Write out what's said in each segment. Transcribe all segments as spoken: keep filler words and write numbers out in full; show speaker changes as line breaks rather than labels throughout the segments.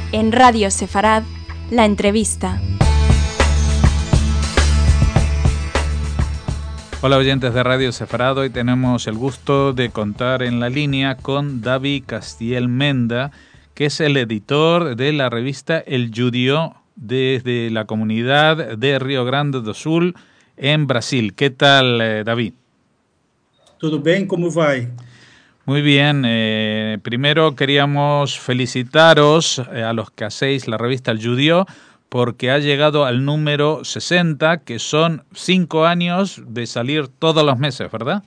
En Radio Sefarad, la entrevista.
Hola oyentes de Radio Sefarad, hoy tenemos el gusto de contar en la línea con David Castiel Menda, que es el editor de la revista El Judío desde la comunidad de Rio Grande do Sul, en Brasil. ¿Qué tal, eh, David?
Tudo bem, como vai?
Muy bien, eh, primero queríamos felicitaros eh, a los que hacéis la revista El Judío, porque ha llegado al número sesenta, que son cinco años de salir todos los meses, ¿verdad?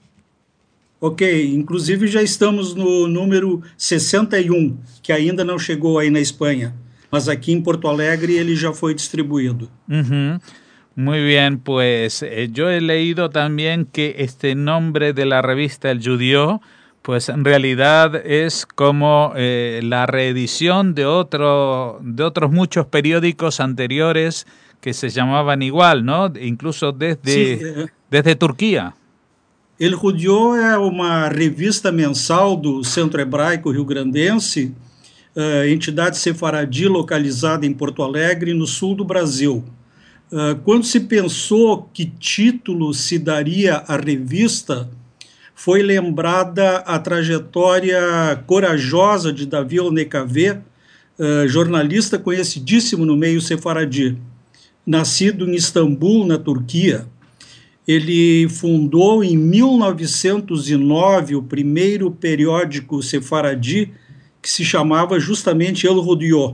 Ok, inclusive já estamos no número sessenta e um, que ainda não chegou aí na Espanha, mas aqui em Porto Alegre ele já foi distribuído.
Uh-huh. Muy bien, pues eh, yo he leído también que este nombre de la revista El Judío, pues en realidad es como eh, la reedición de, otro, de otros muchos periódicos anteriores que se llamaban igual, ¿no? Incluso desde,
Sim, é,
desde Turquía.
El Judío é uma revista mensal do Centro Hebraico Rio Grandense, uh, entidade sefaradi localizada em Porto Alegre, no sul do Brasil. Uh, quando se pensou que título se daria à revista, foi lembrada a trajetória corajosa de Davi El-Nekaveh, uh, jornalista conhecidíssimo no meio sefaradi. Nascido em Istambul, na Turquia, ele fundou em mil novecentos e nove o primeiro periódico sefaradi, que se chamava justamente El Judío.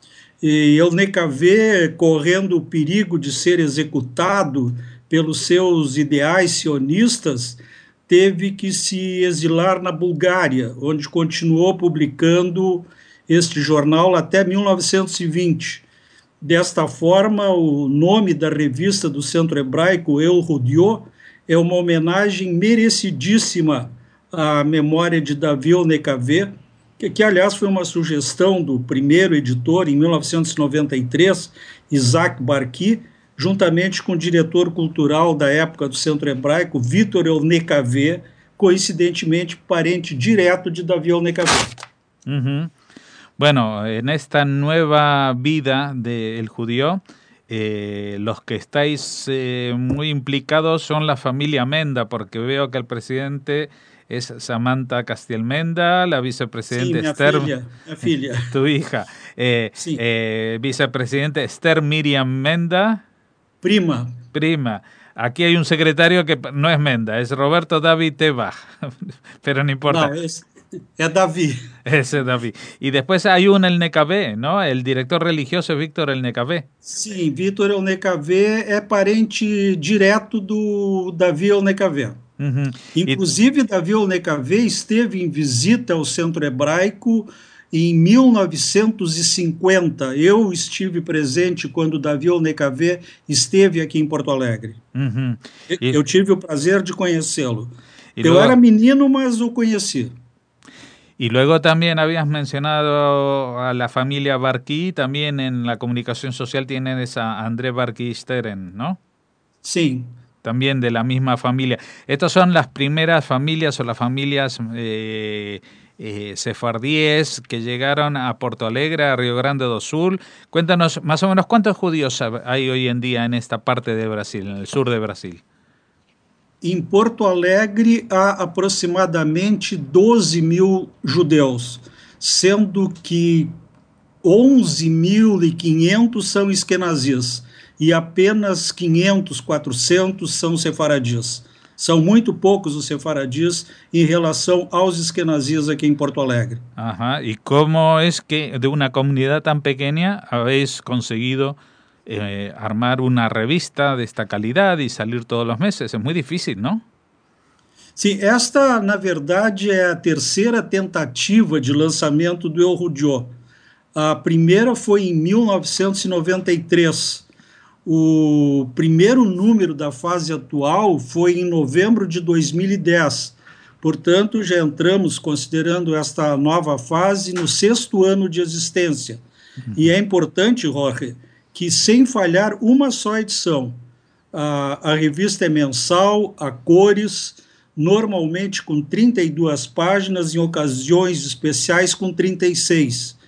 E El-Nekaveh, correndo o perigo de ser executado pelos seus ideais sionistas, teve que se exilar na Bulgária, onde continuou publicando este jornal até mil novecentos e vinte. Desta forma, o nome da revista do Centro Hebraico, El Judío, é uma homenagem merecidíssima à memória de Davi El-Nekaveh, que, que, aliás, foi uma sugestão do primeiro editor, em mil novecentos e noventa e três, Isaac Barqui, juntamente com o diretor cultural da época do Centro Hebraico, Vítor El-Nekaveh, coincidentemente parente direto de Davi El-Nekaveh.
Uh-huh. Bueno, en esta nueva vida del Judío, eh, los que estáis eh, muy implicados son la familia Menda, porque veo que el presidente es Samantha Castiel Menda, la vicepresidenta
sí,
Esther,
filha, mi filha.
tu hija, eh, sí. eh, vicepresidente Esther Miriam Menda.
Prima.
Prima. Aquí hay un secretario que no es Menda, es Roberto David Tebach, pero no importa.
No, es, es David.
Ese es David. Y después hay un El-Nekaveh, ¿no? El director religioso es Víctor El-Nekaveh.
Sim, Vítor El-Nekaveh é parente direto do Davi El-Nekaveh.
Uhum.
Inclusive, e... Davi El-Nekaveh esteve em visita ao Centro Hebraico em mil novecentos e cinquenta. Eu estive presente quando Davi El-Nekaveh esteve aqui em Porto Alegre.
Uhum.
E...
Eu
tive o prazer de conhecê-lo. Eu
luego...
era menino, mas o conheci.
Y luego también habías mencionado a la familia Barqui, también en la comunicación social tienen esa André Barqui Steren, ¿no?
Sí.
También de la misma familia. Estas son las primeras familias o las familias eh, eh, sefardíes que llegaron a Porto Alegre, a Rio Grande do Sul. Cuéntanos más o menos cuántos judíos hay hoy en día en esta parte de Brasil, en el sur de Brasil.
Em Porto Alegre há aproximadamente doze mil judeus, sendo que onze mil e quinhentos são esquenazis e apenas quinhentos, quatrocentos são sefaradis. São muito poucos os sefaradis em relação aos esquenazis aqui em Porto Alegre.
Ajá. ¿Y cómo es que de una comunidad tan pequeña habéis conseguido Eh, armar una revista de esta calidad y salir todos los meses? Es muy difícil, ¿no?
Sim, esta, na verdade, é a terceira tentativa de lançamento do El Judío. A primeira foi em mil novecentos e noventa e três. O primeiro número da fase atual foi em novembro de dois mil e dez. Portanto, já entramos, considerando esta nova fase, no sexto ano de existência. Uhum. E é importante, Jorge, que sem falhar uma só edição. A, a revista é mensal, a cores, normalmente com trinta e duas páginas, em ocasiões especiais com trinta e seis.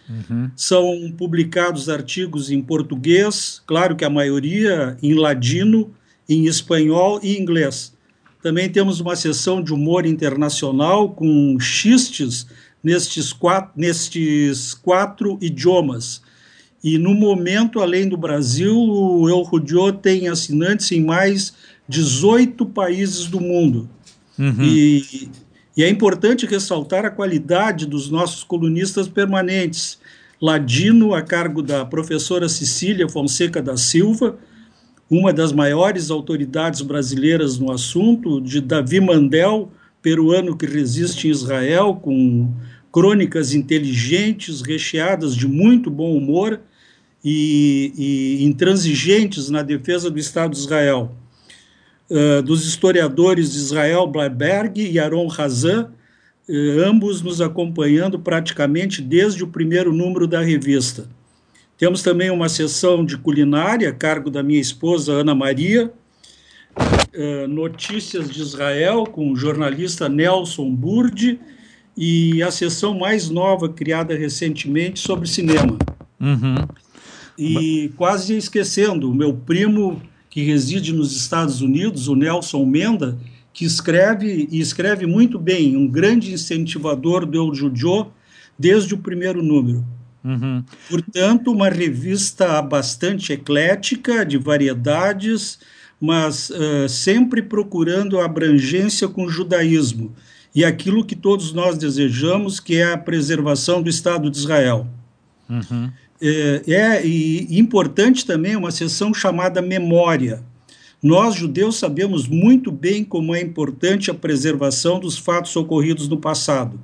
Uhum. São publicados artigos em português, claro que a maioria em ladino, em espanhol e inglês. Também temos uma seção de humor internacional com xistes nestes quatro, nestes quatro idiomas. E, no momento, além do Brasil, o El Judío tem assinantes em mais dezoito países do mundo. Uhum. E, e é importante ressaltar a qualidade dos nossos colunistas permanentes. Ladino, a cargo da professora Cecília Fonseca da Silva, uma das maiores autoridades brasileiras no assunto, de Davi Mandel, peruano que reside em Israel, com crônicas inteligentes, recheadas de muito bom humor e, e intransigentes na defesa do Estado de Israel. Uh, dos historiadores Israel Bleiberg e Aron Hazan, uh, ambos nos acompanhando praticamente desde o primeiro número da revista. Temos também uma seção de culinária, a cargo da minha esposa Ana Maria, uh, notícias de Israel, com o jornalista Nelson Burdi, e a seção mais nova, criada recentemente, sobre cinema. Uhum. E quase esquecendo, o meu primo, que reside nos Estados Unidos, o Nelson Menda, que escreve, e escreve muito bem, um grande incentivador do El Judío desde o primeiro número. Uhum. Portanto, uma revista bastante eclética, de variedades, mas uh, sempre procurando a abrangência com o judaísmo e aquilo que todos nós desejamos, que é a preservação do Estado de Israel. Uhum. É, é e importante também uma seção chamada Memória. Nós, judeus, sabemos muito bem como é importante a preservação dos fatos ocorridos no passado.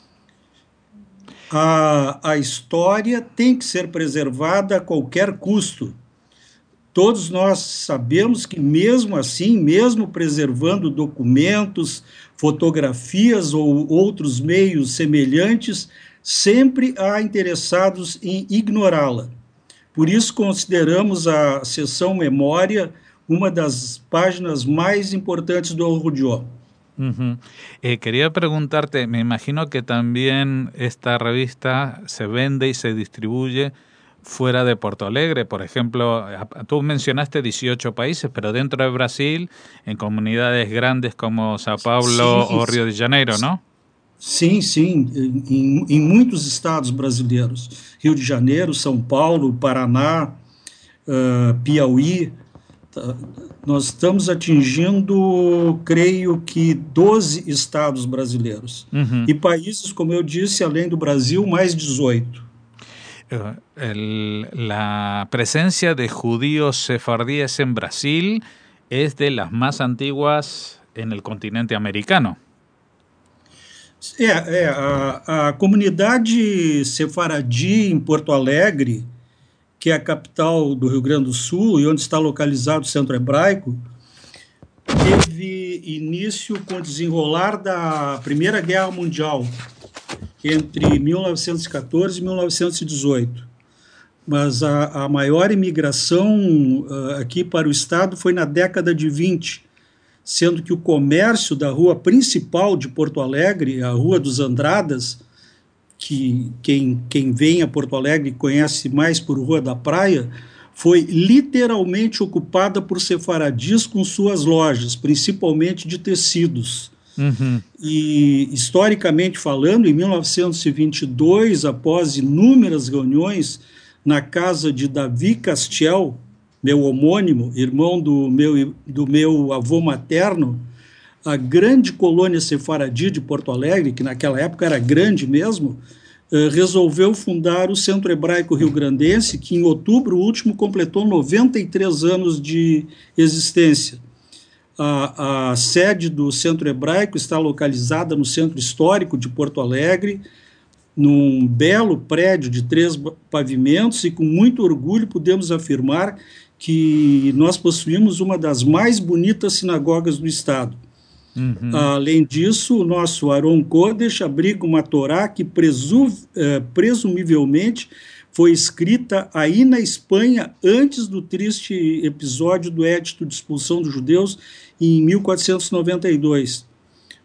A, a história tem que ser preservada a qualquer custo. Todos nós sabemos que, mesmo assim, mesmo preservando documentos, fotografias ou outros meios semelhantes, sempre há interessados em ignorá-la. Por isso, consideramos a seção Memória uma das páginas mais importantes do El Judío.
Uh-huh. Eh, quería preguntarte, me imagino que también esta revista se vende y se distribuye fuera de Porto Alegre. Por ejemplo, tú mencionaste dieciocho países, pero dentro de Brasil, en comunidades grandes como Sao Paulo sim, o Rio de Janeiro, ¿no?
Sim, sim, em, em muitos estados brasileiros. Rio de Janeiro, São Paulo, Paraná, uh, Piauí. Tá, nós estamos atingindo, creio que, doze estados brasileiros. Uhum. E países, como eu disse, além do Brasil, mais dezoito.
El, la presencia de judíos sefardíes en Brasil es de las más antiguas en el continente americano.
É, é a, a comunidade sefaradi em Porto Alegre, que é a capital do Rio Grande do Sul e onde está localizado o Centro Hebraico, teve início com o desenrolar da Primeira Guerra Mundial, entre mil novecentos e quatorze e mil novecentos e dezoito. Mas a, a maior imigração uh, aqui para o estado foi na década de vinte, sendo que o comércio da rua principal de Porto Alegre, a Rua dos Andradas, que quem, quem vem a Porto Alegre conhece mais por Rua da Praia, foi literalmente ocupada por sefaradis com suas lojas, principalmente de tecidos. Uhum. E, historicamente falando, em mil novecentos e vinte e dois, após inúmeras reuniões na casa de Davi Castiel, meu homônimo, irmão do meu, do meu avô materno, a grande colônia sefaradi de Porto Alegre, que naquela época era grande mesmo, eh, resolveu fundar o Centro Hebraico Rio Grandense, que em outubro último completou noventa e três anos de existência. A, a sede do Centro Hebraico está localizada no Centro Histórico de Porto Alegre, num belo prédio de três pavimentos, e com muito orgulho podemos afirmar que nós possuímos uma das mais bonitas sinagogas do estado. Uhum. Além disso, o nosso Aron Kodesh abriga uma Torá que presu, eh, presumivelmente foi escrita aí na Espanha antes do triste episódio do Edito de Expulsão dos Judeus em mil quatrocentos e noventa e dois.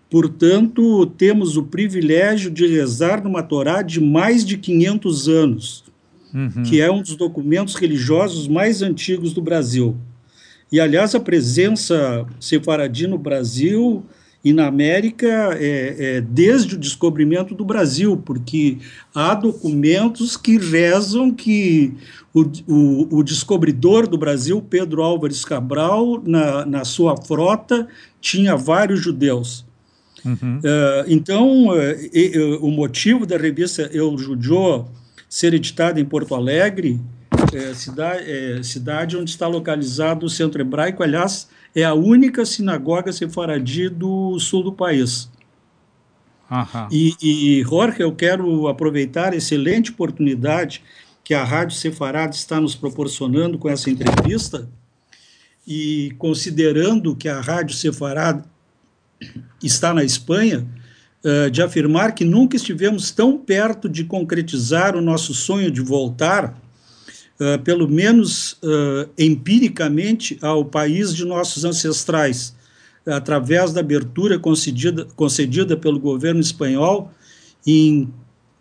Portanto, temos o privilégio de rezar numa Torá de mais de quinhentos anos, uhum. que é um dos documentos religiosos mais antigos do Brasil. E, aliás, a presença sefaradi no Brasil e na América é, é desde o descobrimento do Brasil, porque há documentos que rezam que o, o, o descobridor do Brasil, Pedro Álvares Cabral, na, na sua frota, tinha vários judeus. Uhum. Uh, então, uh, e, uh, o motivo da revista El Judô ser editada em Porto Alegre, é, cidade, é, cidade onde está localizado o Centro Hebraico, aliás, é a única sinagoga sefaradi do sul do país. Uhum. E, e, Jorge, eu quero aproveitar a excelente oportunidade que a Rádio Sefarad está nos proporcionando com essa entrevista, e considerando que a Rádio Sefarad está na Espanha, uh, de afirmar que nunca estivemos tão perto de concretizar o nosso sonho de voltar, uh, pelo menos uh, empiricamente, ao país de nossos ancestrais, através da abertura concedida, concedida pelo governo espanhol em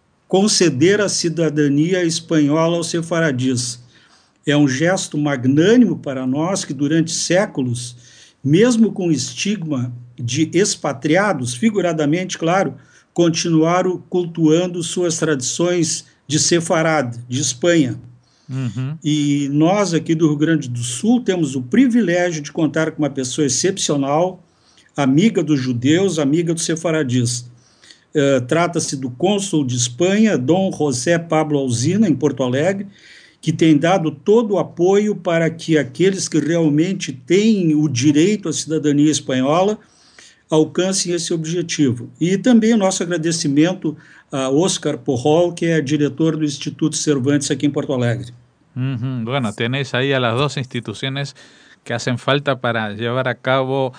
conceder a cidadania espanhola aos sefaradis. É um gesto magnânimo para nós que, durante séculos, mesmo com o estigma de expatriados, figuradamente, claro, continuaram cultuando suas tradições de sefarad, de Espanha. Uhum. E nós, aqui do Rio Grande do Sul, temos o privilégio de contar com uma pessoa excepcional, amiga dos judeus, amiga dos sefaradis. Uh, trata-se do cônsul de Espanha, Dom José Pablo Alsina, em Porto Alegre, que tem dado todo o apoio para que aqueles que realmente têm o direito à cidadania espanhola alcancem esse objetivo. E também o nosso agradecimento a Oscar Porrol, que é diretor do Instituto Cervantes aqui em Porto Alegre.
Uh-huh. Bueno, tenéis ahí a las dos instituciones que hacen falta para llevar a cabo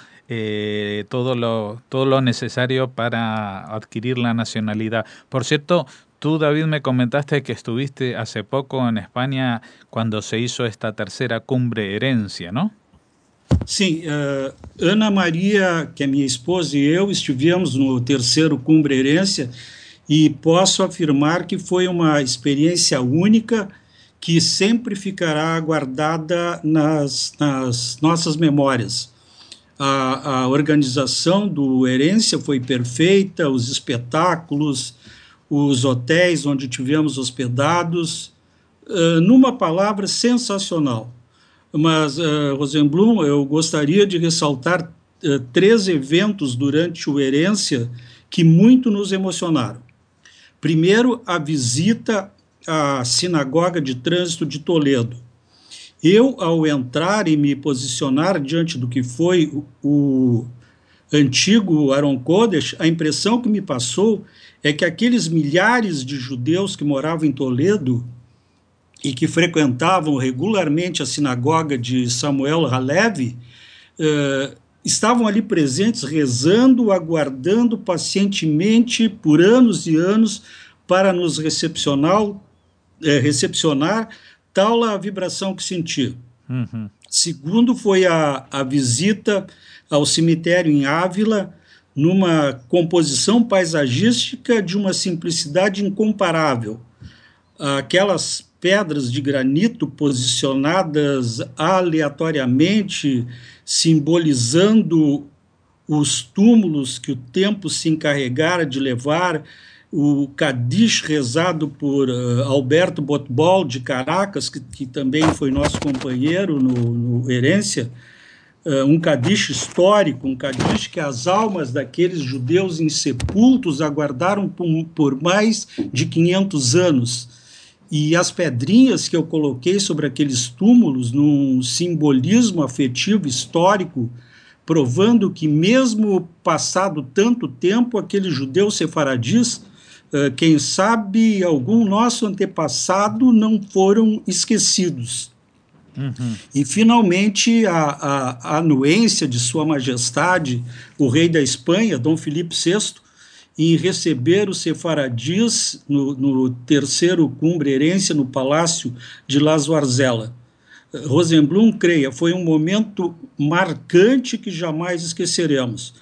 eh, todo lo, todo lo necesario para adquirir la nacionalidad. Por cierto, tú, David, me comentaste que estuviste hace poco en España cuando se hizo esta tercera cumbre Herencia, ¿no?
Sim, uh, Ana Maria, que é minha esposa, e eu estivemos no terceiro Cumbre Herência, e posso afirmar que foi uma experiência única que sempre ficará guardada nas, nas nossas memórias. A, a organização do Herência foi perfeita, os espetáculos, os hotéis onde tivemos hospedados, uh, numa palavra, sensacional. Mas, uh, Rosenblum, eu gostaria de ressaltar uh, três eventos durante o Herência que muito nos emocionaram. Primeiro, a visita à Sinagoga de Trânsito de Toledo. Eu, ao entrar e me posicionar diante do que foi o, o antigo Aron Kodesh, a impressão que me passou é que aqueles milhares de judeus que moravam em Toledo e que frequentavam regularmente a sinagoga de Samuel Halevi, eh, estavam ali presentes, rezando, aguardando pacientemente por anos e anos para nos recepcionar, eh, recepcionar tal a vibração que senti. Uhum. Segundo, foi a, a visita ao cemitério em Ávila, numa composição paisagística de uma simplicidade incomparável. Aquelas pedras de granito posicionadas aleatoriamente, simbolizando os túmulos que o tempo se encarregara de levar, o Kadish rezado por uh, Alberto Botbol, de Caracas, que, que também foi nosso companheiro no, no Herência, uh, um Kadish histórico, um Kadish que as almas daqueles judeus insepultos aguardaram por, por mais de quinhentos anos. E as pedrinhas que eu coloquei sobre aqueles túmulos, num simbolismo afetivo histórico, provando que mesmo passado tanto tempo, aqueles judeus sefaradis, uh, quem sabe algum nosso antepassado, não foram esquecidos. Uhum. E, finalmente, a, a, a anuência de Sua Majestade, o rei da Espanha, Dom Filipe sexto, em receber os sefaradis no, no terceiro Cumbre Herência, no Palácio de Las Varzela. Rosenblum, creia, foi um momento marcante que jamais esqueceremos.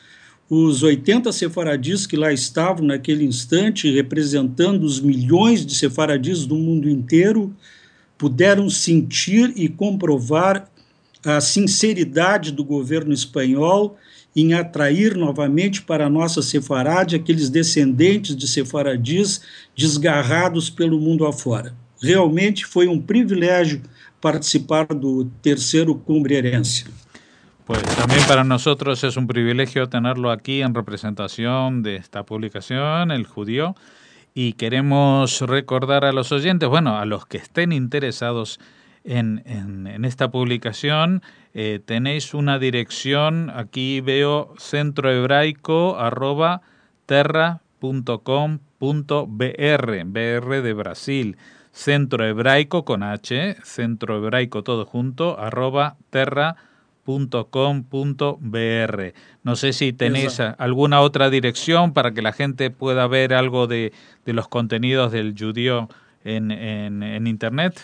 os oitenta sefaradis que lá estavam naquele instante, representando os milhões de sefaradis do mundo inteiro, puderam sentir e comprovar a sinceridade do governo espanhol em atrair novamente para a nossa sefarade aqueles descendentes de sefaradis desgarrados pelo mundo afora. Realmente foi um privilégio participar do terceiro Cumbre Herencia.
Pues también para nosotros es un privilegio tenerlo aquí en representación de esta publicación, El Judío, y queremos recordar a los oyentes, bueno, a los que estén interesados en, en, en esta publicación, eh, tenéis una dirección, aquí veo centrohebraico arroba terra punto com punto b r, B R de Brasil, centrohebraico con H, centrohebraico todo junto, arroba terra punto com punto b r. No sé si tenéis Exacto. alguna otra dirección para que la gente pueda ver algo de, de los contenidos del Judío en, en, en Internet.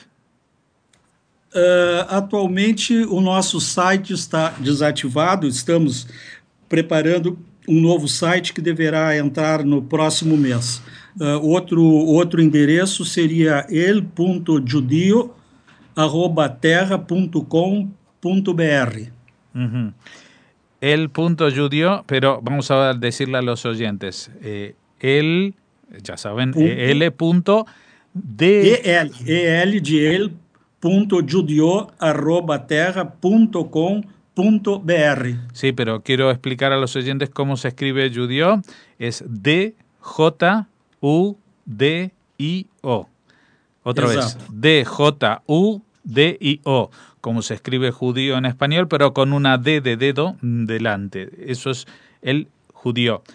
Uh, atualmente o nosso site está desativado, estamos preparando um novo site que deverá entrar no próximo mês. Uh, outro, outro endereço seria el punto judio arroba terra punto com punto b r.
Uh-huh. El punto judio, pero vamos a decirle a los oyentes, eh, el, ya saben, punto, el punto de...
el, el de el punto judio arroba terra punto com punto b r.
Sí, pero quiero explicar a los oyentes cómo se escribe judío. Es D J U D I O. Otra Exacto. vez, D J U D I O. Como se escribe judío en español, pero con una D de dedo delante. Eso es el judío.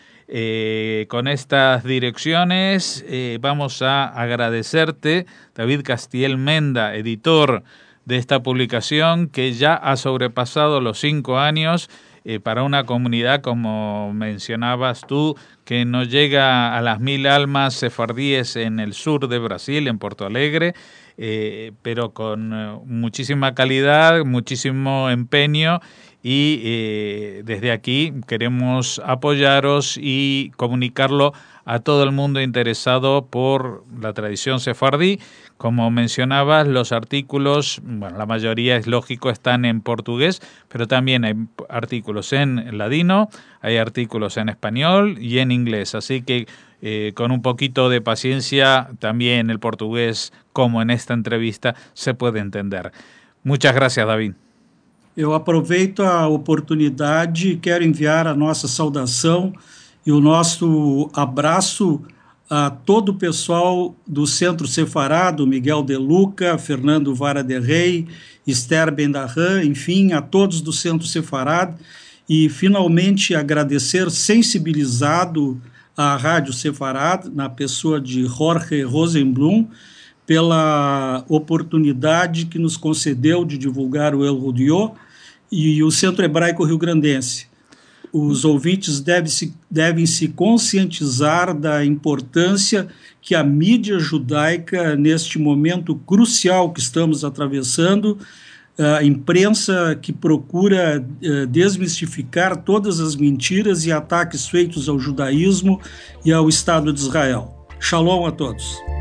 Eh, con estas direcciones eh, vamos a agradecerte, David Castiel Menda, editor de esta publicación, que ya ha sobrepasado los cinco años eh, para una comunidad, como mencionabas tú, que no llega a las mil almas sefardíes en el sur de Brasil, en Porto Alegre, eh, pero con eh, muchísima calidad, muchísimo empeño, y eh, desde aquí queremos apoyaros y comunicarlo a todo el mundo interesado por la tradición sefardí. Como mencionabas, los artículos, bueno, la mayoría es lógico, están en portugués, pero también hay artículos en ladino, hay artículos en español y en inglés, así que eh, con un poquito de paciencia, también el portugués, como en esta entrevista, se puede entender. Muchas gracias, David.
Eu aproveito a oportunidade e quero enviar a nossa saudação e o nosso abraço a todo o pessoal do Centro Sefarado, Miguel De Luca, Fernando Vara de Rey, Esther Bendarran, enfim, a todos do Centro Sefarado, e finalmente agradecer, sensibilizado à Rádio Sefarad, na pessoa de Jorge Rosenblum, pela oportunidade que nos concedeu de divulgar o El Judío e o Centro Hebraico Rio Grandense. Os ouvintes devem se, devem se conscientizar da importância que a mídia judaica, neste momento crucial que estamos atravessando, a imprensa que procura uh, desmistificar todas as mentiras e ataques feitos ao judaísmo e ao Estado de Israel. Shalom a todos.